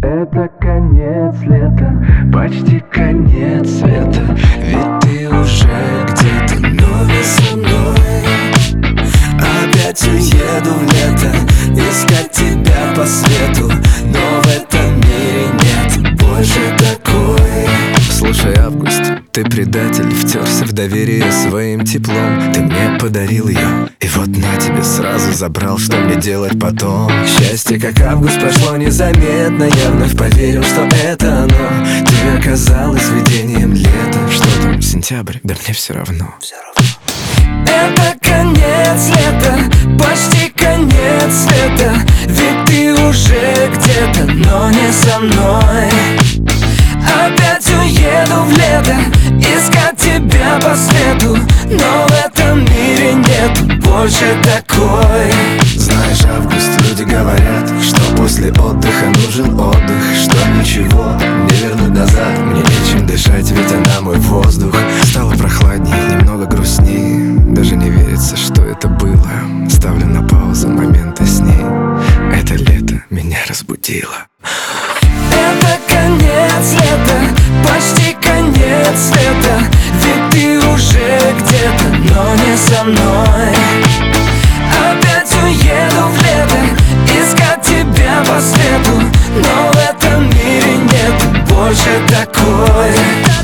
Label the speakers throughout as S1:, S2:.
S1: Это конец лета, почти конец света. Ведь ты уже где-то, но не со мной. Опять уеду в лето, искать тебя по свету, но в этом мире нет больше такой. Слушай, Август, ты предатель, втерся в доверие своим теплом. Ты мне подарил ее, и вот на тебе сразу забрал. Что мне делать потом? Счастье, как август, прошло незаметно. Я вновь поверил, что это оно. Ты оказалось видением лета. Что там, сентябрь? Да мне все равно. Это конец лета, почти конец света. Ведь ты уже где-то, но не со мной. Опять уеду в лето, искать тебя по свету, но в этом мире нет больше такой. Знаешь, Август, люди говорят, что после отдыха нужен отдых, что ничего не вернуть назад. Мне нечем дышать, ведь она мой воздух. Стало прохладнее, немного грустнее. Даже не верится, что это было. Ставлю на паузу моменты с ней. Это лето меня разбудило. Это конец лета, почти конец света. Ведь ты уже где-то, но не со мной. Опять уеду в лето, искать тебя по свету, но в этом мире нет больше такой.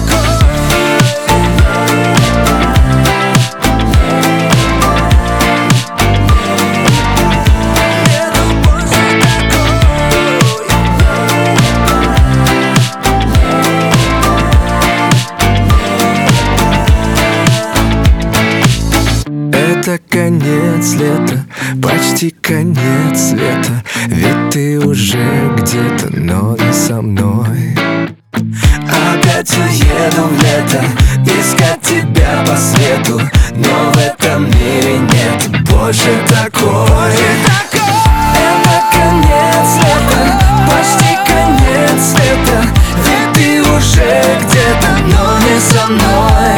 S1: Это конец лета, почти конец света. Ведь ты уже где-то, но не со мной. Опять уеду в лето, искать тебя по свету, но в этом мире нет больше такой. Это конец лета, почти конец света. Ведь ты уже где-то, но не со мной.